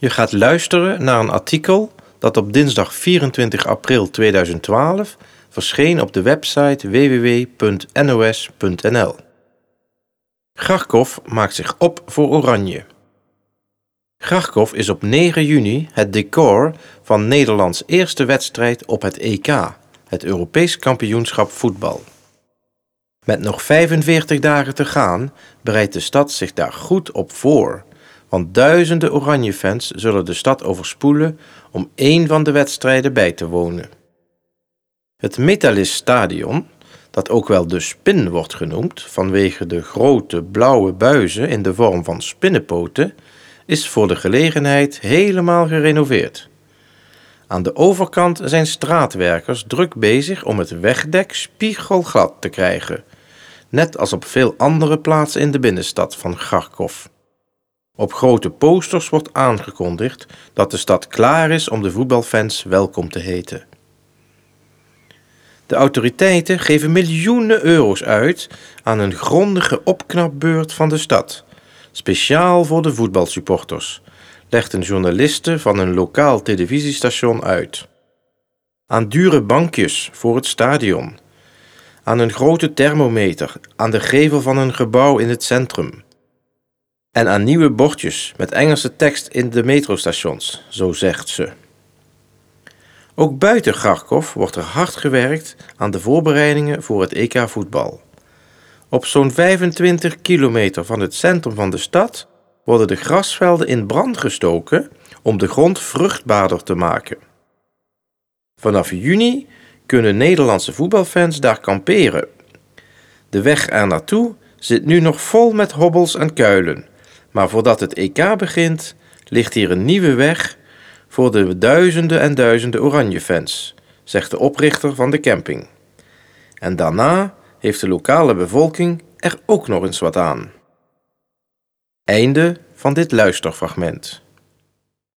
Je gaat luisteren naar een artikel dat op dinsdag 24 april 2012 verscheen op de website www.nos.nl. Garkov maakt zich op voor Oranje. Garkov is op 9 juni het decor van Nederlands eerste wedstrijd op het EK, het Europees kampioenschap voetbal. Met nog 45 dagen te gaan bereidt de stad zich daar goed op voor, want duizenden Oranje-fans zullen de stad overspoelen om één van de wedstrijden bij te wonen. Het Metalist Stadion, dat ook wel de Spin wordt genoemd vanwege de grote blauwe buizen in de vorm van spinnenpoten, is voor de gelegenheid helemaal gerenoveerd. Aan de overkant zijn straatwerkers druk bezig om het wegdek spiegelglad te krijgen, net als op veel andere plaatsen in de binnenstad van Garkov. Op grote posters wordt aangekondigd dat de stad klaar is om de voetbalfans welkom te heten. De autoriteiten geven miljoenen euro's uit aan een grondige opknapbeurt van de stad, speciaal voor de voetbalsupporters, legt een journaliste van een lokaal televisiestation uit. Aan dure bankjes voor het stadion, aan een grote thermometer aan de gevel van een gebouw in het centrum en aan nieuwe bordjes met Engelse tekst in de metrostations, zo zegt ze. Ook buiten Garkov wordt er hard gewerkt aan de voorbereidingen voor het EK voetbal. Op zo'n 25 kilometer van het centrum van de stad worden de grasvelden in brand gestoken om de grond vruchtbaarder te maken. Vanaf juni kunnen Nederlandse voetbalfans daar kamperen. De weg er naartoe zit nu nog vol met hobbels en kuilen, maar voordat het EK begint, ligt hier een nieuwe weg voor de duizenden en duizenden Oranje-fans, zegt de oprichter van de camping. En daarna heeft de lokale bevolking er ook nog eens wat aan. Einde van dit luisterfragment.